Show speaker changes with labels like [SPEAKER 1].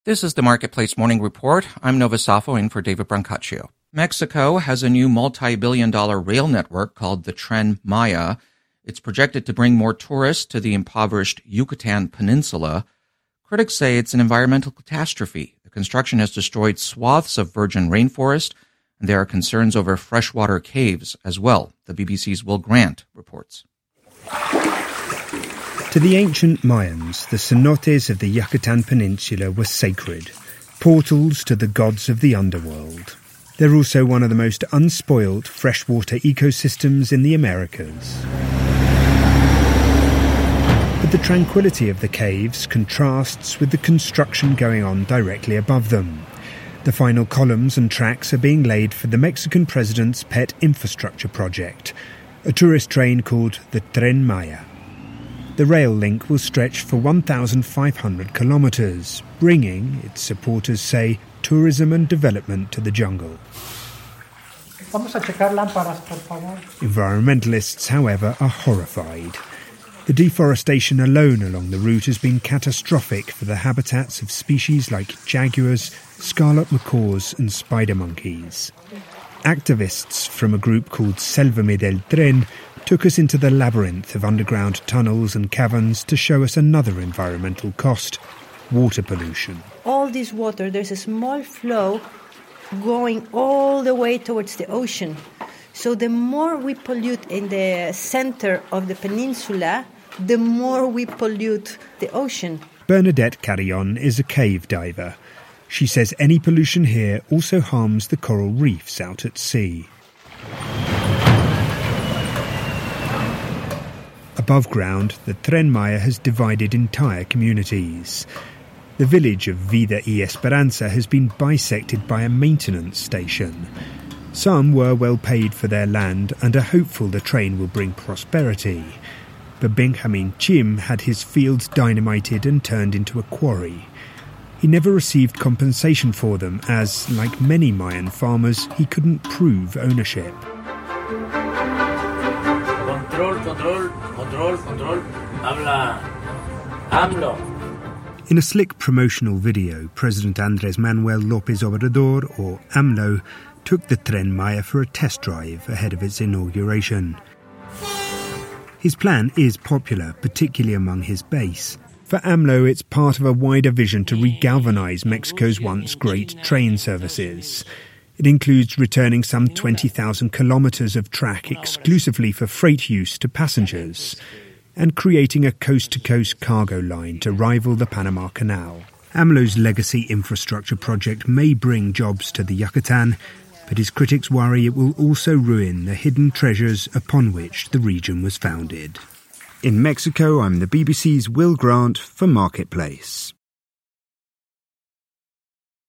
[SPEAKER 1] This is the Marketplace Morning Report. I'm Nova Safo in for David Brancaccio. Mexico has a new multi-billion-dollar rail network called the Tren Maya. It's projected to bring more tourists to the impoverished Yucatan Peninsula. Critics say it's an environmental catastrophe. The construction has destroyed swaths of virgin rainforest, and there are concerns over freshwater caves as well. The BBC's Will Grant reports.
[SPEAKER 2] To the ancient Mayans, the cenotes of the Yucatan Peninsula were sacred, portals to the gods of the underworld. They're also one of the most unspoilt freshwater ecosystems in the Americas. But the tranquility of the caves contrasts with the construction going on directly above them. The final columns and tracks are being laid for the Mexican president's pet infrastructure project, a tourist train called the Tren Maya. The rail link will stretch for 1,500 kilometres, bringing, its supporters say, tourism and development to the jungle. Environmentalists, however, are horrified. The deforestation alone along the route has been catastrophic for the habitats of species like jaguars, scarlet macaws and spider monkeys. Activists from a group called Sélvame del Tren took us into the labyrinth of underground tunnels and caverns to show us another environmental cost: water pollution.
[SPEAKER 3] All this water, there's a small flow going all the way towards the ocean. So the more we pollute in the center of the peninsula, the more we pollute the ocean.
[SPEAKER 2] Bernadette Carrion is a cave diver. She says any pollution here also harms the coral reefs out at sea. Above ground, the Tren Maya has divided entire communities. The village of Vida y Esperanza has been bisected by a maintenance station. Some were well paid for their land and are hopeful the train will bring prosperity. But Benjamin Chim had his fields dynamited and turned into a quarry. He never received compensation for them as, like many Mayan farmers, he couldn't prove ownership. Control. Habla. AMLO. In a slick promotional video, President Andrés Manuel López Obrador, or AMLO, took the Tren Maya for a test drive ahead of its inauguration. His plan is popular, particularly among his base. For AMLO, it's part of a wider vision to regalvanise Mexico's once great train services. It includes returning some 20,000 kilometres of track exclusively for freight use to passengers and creating a coast-to-coast cargo line to rival the Panama Canal. AMLO's legacy infrastructure project may bring jobs to the Yucatan, but his critics worry it will also ruin the hidden treasures upon which the region was founded. In Mexico, I'm the BBC's Will Grant for Marketplace.